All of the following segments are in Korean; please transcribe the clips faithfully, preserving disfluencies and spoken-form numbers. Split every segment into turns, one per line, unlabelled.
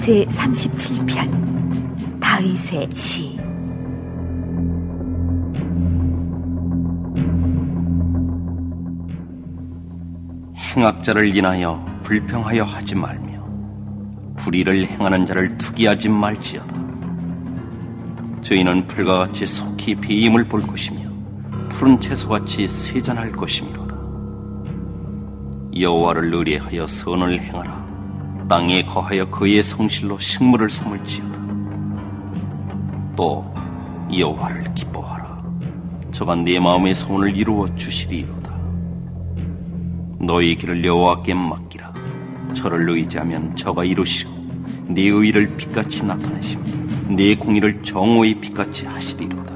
제삼십칠 편 다윗의 시.
행악자를 인하여 불평하여 하지 말며 불의를 행하는 자를 투기하지 말지어다. 저희는 풀과 같이 속히 배임을 볼 것이며 푸른 채소같이 쇠잔할 것이미로다. 여호와를 의뢰하여 선을 행하라. 땅에 거하여 그의 성실로 식물을 삼을지어다. 또 여호와를 기뻐하라. 저가 네 마음의 소원을 이루어 주시리로다. 너희 길을 여호와께 맡기라. 저를 의지하면 저가 이루시고 네 의를 빛같이 나타내시며 네 공의를 정오의 빛같이 하시리로다.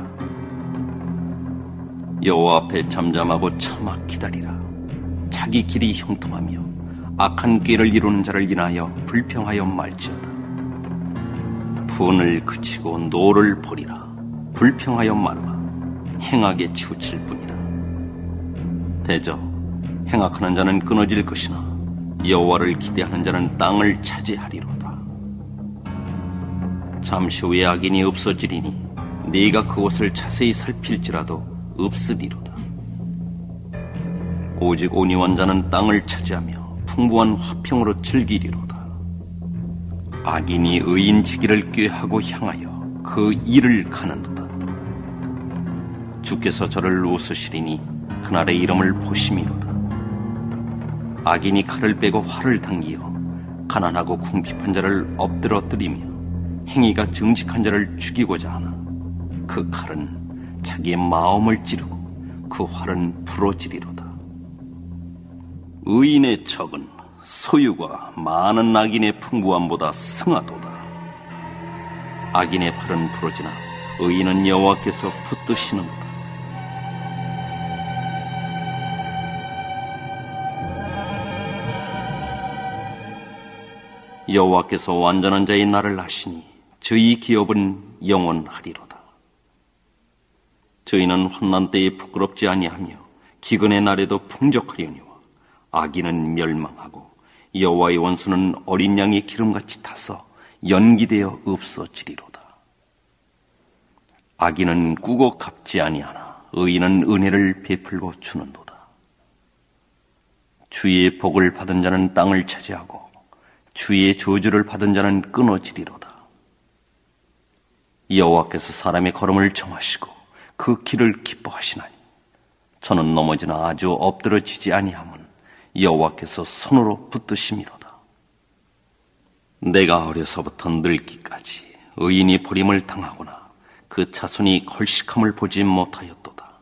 여호와 앞에 잠잠하고 참아 기다리라. 자기 길이 형통하며 악한 꾀를 이루는 자를 인하여 불평하여 말지어다. 분을 그치고 노를 버리라. 불평하여 말라. 행악에 치우칠 뿐이라. 대저 행악하는 자는 끊어질 것이나 여호와를 기대하는 자는 땅을 차지하리로다. 잠시 후에 악인이 없어지리니 네가 그곳을 자세히 살필지라도 없으리로다. 오직 온유한 자는 땅을 차지하며 풍부한 화평으로 즐기리로다. 악인이 의인지기를 꾀하고 향하여 그 일을 가는도다. 주께서 저를 웃으시리니 그날의 이름을 보심이로다. 악인이 칼을 빼고 활을 당기어 가난하고 궁핍한 자를 엎드러뜨리며 행위가 정직한 자를 죽이고자 하나 그 칼은 자기의 마음을 찌르고 그 활은 부러지리로다. 의인의 척은 소유가 많은 악인의 풍부함보다 승하도다. 악인의 팔은 부러지나 의인은 여호와께서 붙드시는도다. 여호와께서 완전한 자의 날을 하시니 저희 기업은 영원하리로다. 저희는 환난 때에 부끄럽지 아니하며 기근의 날에도 풍족하려니와 악인은 멸망하고 여호와의 원수는 어린 양의 기름같이 타서 연기되어 없어지리로다. 악인은 꾸고 갚지 아니하나 의인은 은혜를 베풀고 주는도다. 주의 복을 받은 자는 땅을 차지하고 주의 저주를 받은 자는 끊어지리로다. 여호와께서 사람의 걸음을 정하시고 그 길을 기뻐하시나니 저는 넘어지나 아주 엎드러지지 아니함은 여호와께서 손으로 붙드심이로다. 내가 어려서부터 늙기까지 의인이 버림을 당하거나 그 자손이 걸식함을 보지 못하였도다.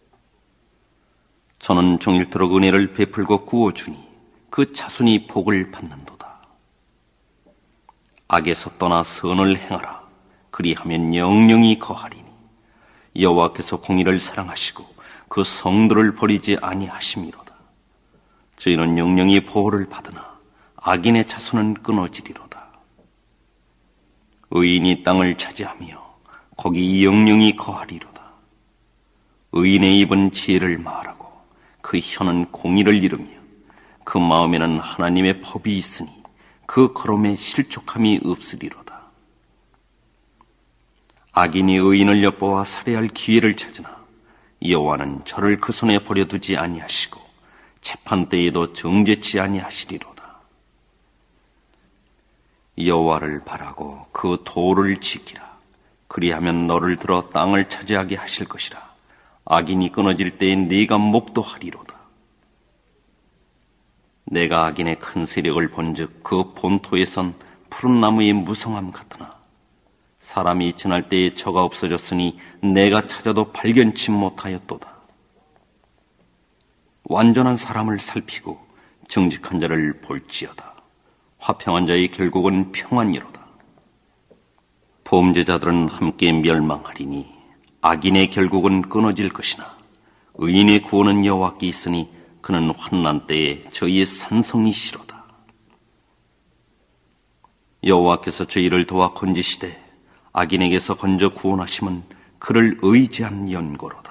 저는 종일토록 은혜를 베풀고 구워주니 그 자손이 복을 받는도다. 악에서 떠나 선을 행하라. 그리하면 영영이 거하리니 여호와께서 공의를 사랑하시고 그 성도를 버리지 아니하심이로다. 저희는 영영이 보호를 받으나 악인의 자손은 끊어지리로다. 의인이 땅을 차지하며 거기 영영이 거하리로다. 의인의 입은 지혜를 말하고 그 혀는 공의를 이루며 그 마음에는 하나님의 법이 있으니 그 걸음에 실족함이 없으리로다. 악인이 의인을 엿보아 살해할 기회를 찾으나 여호와는 저를 그 손에 버려두지 아니하시고 재판 때에도 정죄치 아니하시리로다. 여호와를 바라고 그 도를 지키라. 그리하면 너를 들어 땅을 차지하게 하실 것이라. 악인이 끊어질 때에 네가 목도하리로다. 내가 악인의 큰 세력을 본즉 그 본토에선 푸른 나무의 무성함 같으나 사람이 지날 때에 저가 없어졌으니 내가 찾아도 발견치 못하였도다. 완전한 사람을 살피고 정직한 자를 볼지어다. 화평한 자의 결국은 평안이로다. 범죄자들은 함께 멸망하리니 악인의 결국은 끊어질 것이나 의인의 구원은 여호와께 있으니 그는 환난 때에 저희의 산성이시로다. 여호와께서 저희를 도와 건지시되 악인에게서 건져 구원하심은 그를 의지한 연고로다.